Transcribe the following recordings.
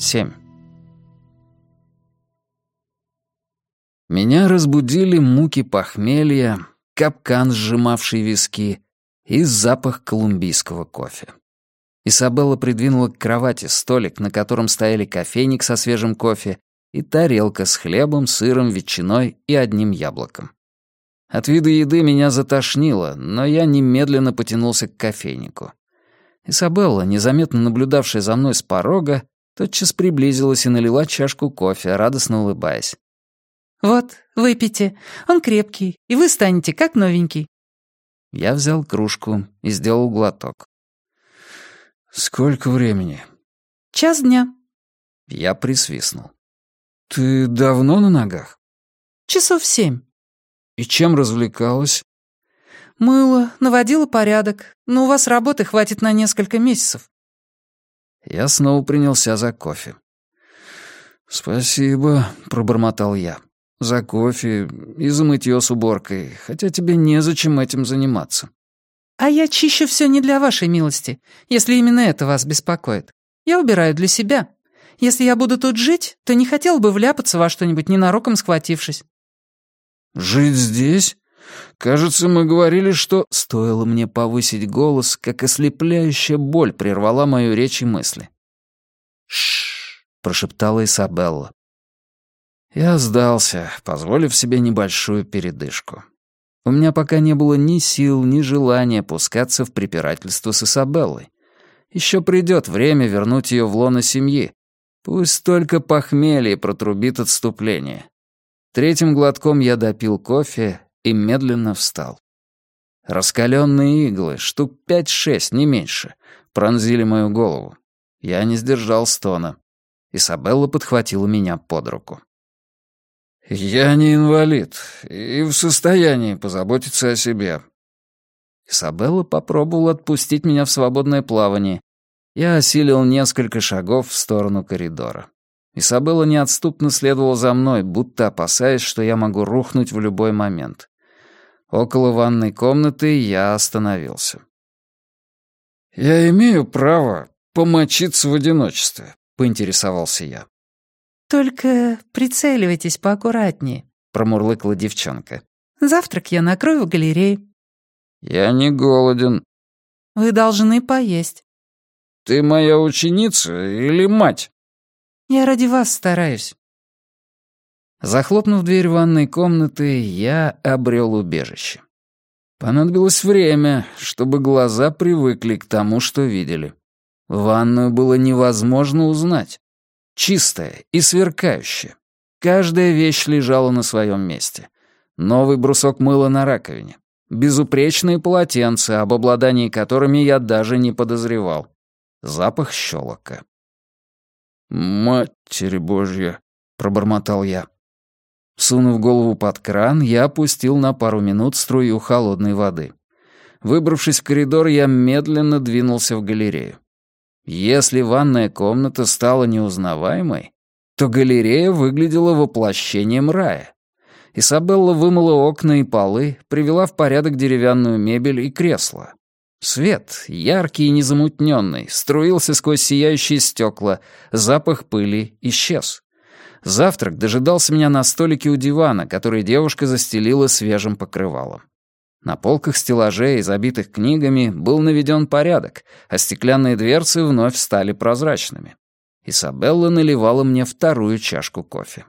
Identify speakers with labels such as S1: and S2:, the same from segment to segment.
S1: 27. Меня разбудили муки похмелья, капкан, сжимавший виски, и запах колумбийского кофе. Изабелла придвинула к кровати столик, на котором стояли кофейник со свежим кофе и тарелка с хлебом, сыром, ветчиной и одним яблоком. От вида еды меня затошнило, но я немедленно потянулся к кофейнику. Изабелла, незаметно наблюдавшая за мной с порога, тотчас приблизилась и налила чашку кофе, радостно улыбаясь.
S2: «Вот, выпейте. Он крепкий, и вы станете как новенький».
S1: Я взял кружку и сделал глоток. «Сколько времени?»
S2: 1:00 дня».
S1: Я присвистнул. «Ты давно на ногах?»
S2: 7:00.
S1: «И чем развлекалась?»
S2: «Мыла, наводила порядок, но у вас работы хватит на несколько месяцев».
S1: Я снова принялся за кофе. «Спасибо», — пробормотал я, — «за кофе и за мытье с уборкой, хотя тебе незачем этим заниматься».
S2: «А я чищу все не для вашей милости, если именно это вас беспокоит. Я убираю для себя. Если я буду тут жить, то не хотел бы вляпаться во что-нибудь ненароком схватившись».
S1: «Жить здесь? Кажется, мы говорили, что...» Стоило мне повысить голос, как ослепляющая боль прервала мою речь и мысли. «Шш!» — прошептала Изабелла. Я сдался, позволив себе небольшую передышку. У меня пока не было ни сил, ни желания пускаться в препирательство с Изабеллой. Еще придет время вернуть ее в лоно семьи. Пусть только похмелье протрубит отступление. Третьим глотком я допил кофе и медленно встал. Раскаленные иглы, штук 5-6, не меньше, пронзили мою голову. Я не сдержал стона. Изабелла подхватила меня под руку. «Я не инвалид и в состоянии позаботиться о себе». Изабелла попробовала отпустить меня в свободное плавание. Я осилил несколько шагов в сторону коридора. Изабелла неотступно следовала за мной, будто опасаясь, что я могу рухнуть в любой момент. Около ванной комнаты я остановился. «Я имею право помочиться в одиночестве», — поинтересовался я.
S2: «Только прицеливайтесь поаккуратнее», — промурлыкала девчонка. «Завтрак я накрою в галерее».
S1: «Я не голоден».
S2: «Вы должны поесть».
S1: «Ты моя ученица или мать?»
S2: «Я ради вас стараюсь».
S1: Захлопнув дверь ванной комнаты, я обрел убежище. Понадобилось время, чтобы глаза привыкли к тому, что видели. Ванную было невозможно узнать. Чистая и сверкающая. Каждая вещь лежала на своем месте. Новый брусок мыла на раковине. Безупречные полотенца, об обладании которыми я даже не подозревал. Запах щелока. «Матерь Божья!» — пробормотал я. Сунув голову под кран, я опустил на пару минут струю холодной воды. Выбравшись в коридор, я медленно двинулся в галерею. Если ванная комната стала неузнаваемой, то галерея выглядела воплощением рая. Изабелла вымыла окна и полы, привела в порядок деревянную мебель и кресла. Свет, яркий и незамутненный, струился сквозь сияющие стекла, запах пыли исчез. Завтрак дожидался меня на столике у дивана, который девушка застелила свежим покрывалом. На полках стеллажей, забитых книгами, был наведен порядок, а стеклянные дверцы вновь стали прозрачными. Изабелла наливала мне вторую чашку кофе.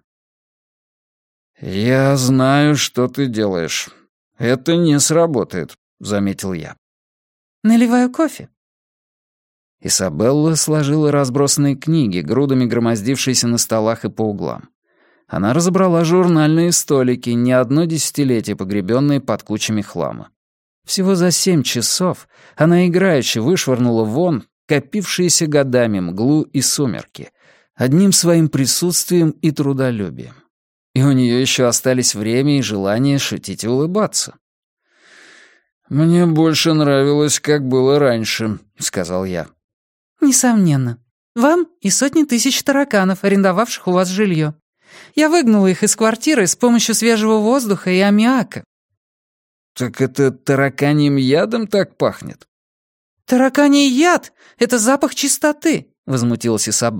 S1: «Я знаю, что ты делаешь. Это не сработает», — заметил я.
S2: «Наливаю кофе».
S1: Изабелла сложила разбросанные книги, грудами громоздившиеся на столах и по углам. Она разобрала журнальные столики, не одно десятилетие погребенные под кучами хлама. Всего за 7 часов она играюще вышвырнула вон копившиеся годами мглу и сумерки, одним своим присутствием и трудолюбием. И у нее еще остались время и желание шутить и улыбаться. «Мне больше нравилось, как было раньше», — сказал я.
S2: «Несомненно. Вам и сотни тысяч тараканов, арендовавших у вас жилье. Я выгнала их из квартиры с помощью свежего воздуха и аммиака».
S1: «Так это тараканьим ядом так пахнет?»
S2: «Тараканий яд — это запах чистоты», — возмутилась Изабелла.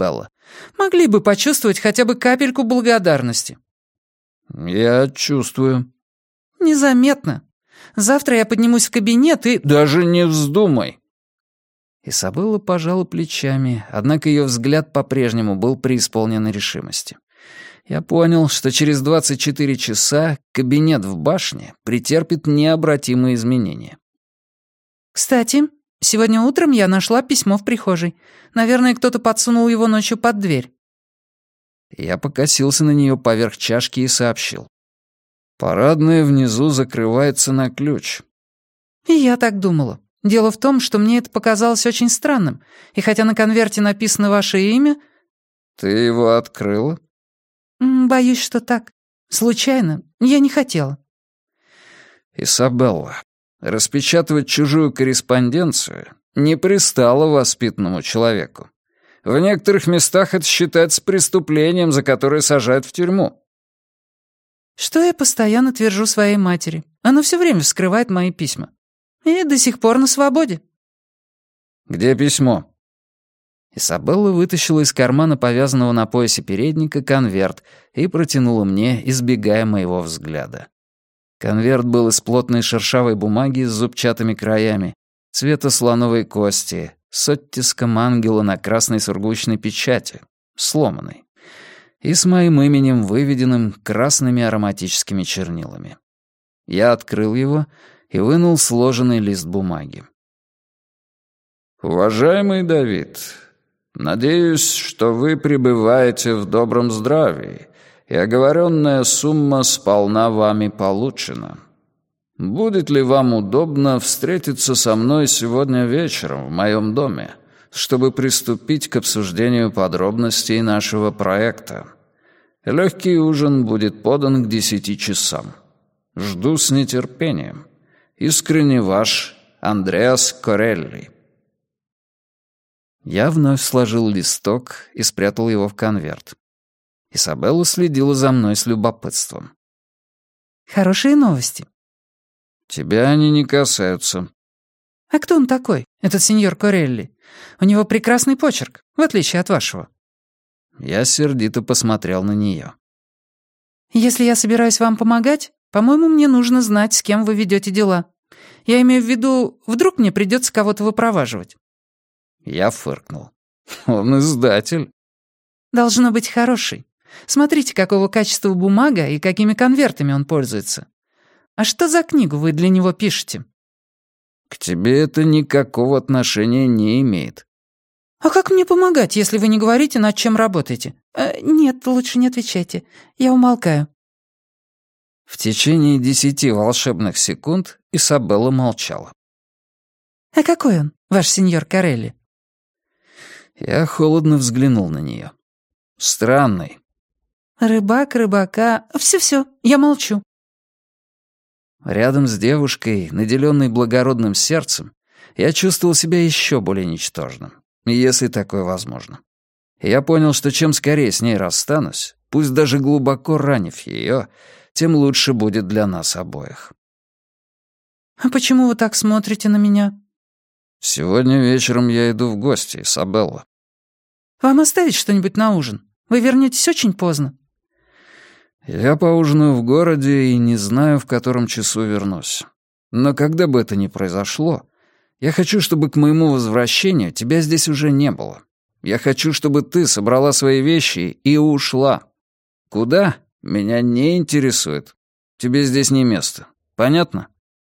S2: Могли бы почувствовать хотя бы капельку благодарности».
S1: «Я чувствую».
S2: «Незаметно. Завтра я поднимусь в кабинет и...»
S1: «Даже не вздумай». Изабелла пожала плечами, однако ее взгляд по-прежнему был преисполнен решимости. Я понял, что через 24 часа кабинет в башне претерпит необратимые изменения.
S2: «Кстати, сегодня утром я нашла письмо в прихожей. Наверное, кто-то подсунул его ночью под дверь».
S1: Я покосился на нее поверх чашки и сообщил. «Парадная внизу закрывается на ключ».
S2: И я так думала. Дело в том, что мне это показалось очень странным, и хотя на конверте написано ваше имя...
S1: «Ты его открыла?»
S2: «Боюсь, что так. Случайно. Я не хотела».
S1: «Изабелла, распечатывать чужую корреспонденцию не пристало воспитанному человеку. В некоторых местах это считается преступлением, за которое сажают в тюрьму».
S2: «Что я постоянно твержу своей матери. Она все время вскрывает мои письма. И до сих пор на свободе».
S1: «Где письмо?» Изабелла вытащила из кармана повязанного на поясе передника конверт и протянула мне, избегая моего взгляда. Конверт был из плотной шершавой бумаги с зубчатыми краями, цвета слоновой кости, с оттиском ангела на красной сургучной печати, сломанной, и с моим именем, выведенным красными ароматическими чернилами. Я открыл его и вынул сложенный лист бумаги. «Уважаемый Давид, надеюсь, что вы пребываете в добром здравии, и оговоренная сумма сполна вами получена. Будет ли вам удобно встретиться со мной сегодня вечером в моем доме, чтобы приступить к обсуждению подробностей нашего проекта? Легкий ужин будет подан к 10 часам. Жду с нетерпением. Искренне ваш Андреас Корелли». Я вновь сложил листок и спрятал его в конверт. Изабелла следила за мной с любопытством.
S2: «Хорошие новости».
S1: «Тебя они не касаются».
S2: «А кто он такой, этот сеньор Корелли? У него прекрасный почерк, в отличие от вашего».
S1: Я сердито посмотрел на нее.
S2: «Если я собираюсь вам помогать, по-моему, мне нужно знать, с кем вы ведете дела. Я имею в виду, вдруг мне придется кого-то выпроваживать».
S1: Я фыркнул. «Он издатель».
S2: «Должно быть хороший. Смотрите, какого качества бумага и какими конвертами он пользуется. А что за книгу вы для него пишете?»
S1: «К тебе это никакого отношения не имеет».
S2: «А как мне помогать, если вы не говорите, над чем работаете?» «Нет, лучше не отвечайте. Я умолкаю».
S1: В течение 10 волшебных секунд Изабелла молчала.
S2: «А какой он, ваш сеньор Корелли?»
S1: Я холодно взглянул на нее. «Странный».
S2: «Рыбак, рыбака... Все-все, я молчу».
S1: Рядом с девушкой, наделенной благородным сердцем, я чувствовал себя еще более ничтожным, если такое возможно. И я понял, что чем скорее с ней расстанусь, пусть даже глубоко ранив ее, тем лучше будет для нас обоих.
S2: «А почему вы так смотрите на меня?»
S1: «Сегодня вечером я иду в гости, Изабелла».
S2: «Вам оставить что-нибудь на ужин? Вы вернетесь очень поздно».
S1: «Я поужинаю в городе и не знаю, в котором часу вернусь. Но когда бы это ни произошло, я хочу, чтобы к моему возвращению тебя здесь уже не было. Я хочу, чтобы ты собрала свои вещи и ушла. Куда? Меня не интересует. Тебе здесь не место. Понятно?»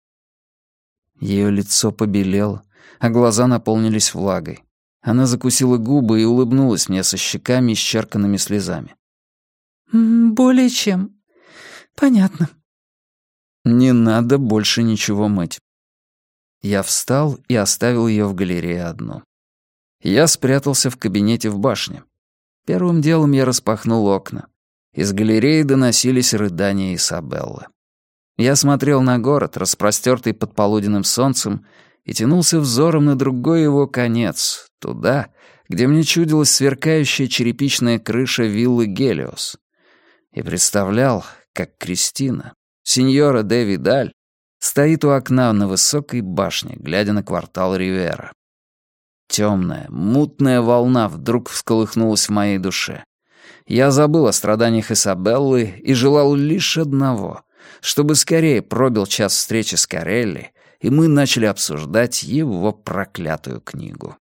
S1: Ее лицо побелело, а глаза наполнились влагой. Она закусила губы и улыбнулась мне со щеками, исчерканными слезами.
S2: «Более чем. Понятно».
S1: «Не надо больше ничего мыть». Я встал и оставил ее в галерее одну. Я спрятался в кабинете в башне. Первым делом я распахнул окна. Из галереи доносились рыдания Изабеллы. Я смотрел на город, распростертый под полуденным солнцем, и тянулся взором на другой его конец, туда, где мне чудилась сверкающая черепичная крыша виллы Гелиос. И представлял, как Кристина, сеньора де Видаль, стоит у окна на высокой башне, глядя на квартал Ривьера. Темная, мутная волна вдруг всколыхнулась в моей душе. Я забыл о страданиях Изабеллы и желал лишь одного — чтобы скорее пробил час встречи с Корелли, и мы начали обсуждать его проклятую книгу.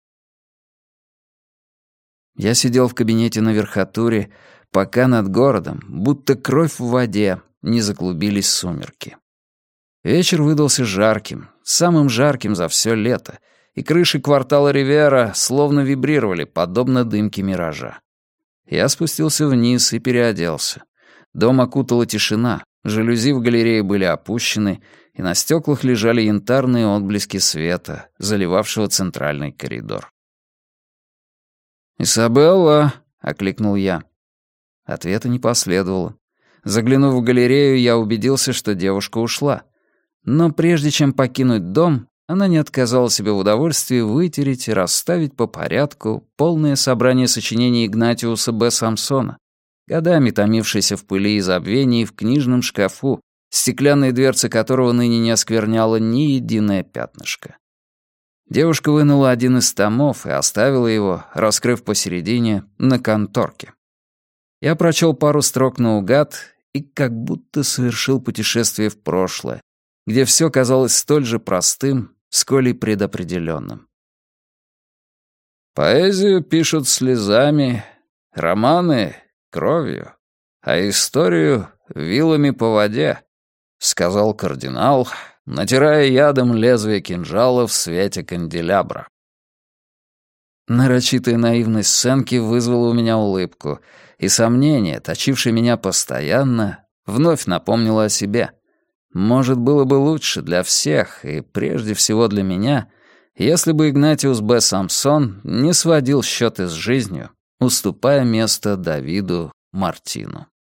S1: Я сидел в кабинете на верхотуре, пока над городом, будто кровь в воде, не заклубились сумерки. Вечер выдался жарким, самым жарким за все лето, и крыши квартала Ривьера словно вибрировали, подобно дымке миража. Я спустился вниз и переоделся. Дом окутала тишина, жалюзи в галерее были опущены, и на стеклах лежали янтарные отблески света, заливавшего центральный коридор. «Изабелла!» — окликнул я. Ответа не последовало. Заглянув в галерею, я убедился, что девушка ушла. Но прежде чем покинуть дом, она не отказала себе в удовольствии вытереть и расставить по порядку полное собрание сочинений Игнатиуса Б. Самсона, годами томившееся в пыли и забвении в книжном шкафу, стеклянные дверцы которого ныне не оскверняло ни единое пятнышко. Девушка вынула один из томов и оставила его, раскрыв посередине, на конторке. Я прочел пару строк наугад и как будто совершил путешествие в прошлое, где все казалось столь же простым, сколь и предопределенным. «Поэзию пишут слезами, романы — кровью, а историю — вилами по воде», — сказал кардинал, натирая ядом лезвие кинжала в свете канделябра. Нарочитая наивность сценки вызвала у меня улыбку, и сомнение, точившее меня постоянно, вновь напомнило о себе. Может, было бы лучше для всех, и прежде всего для меня, если бы Игнатиус Б. Самсон не сводил счеты с жизнью, уступая место Давиду Мартину.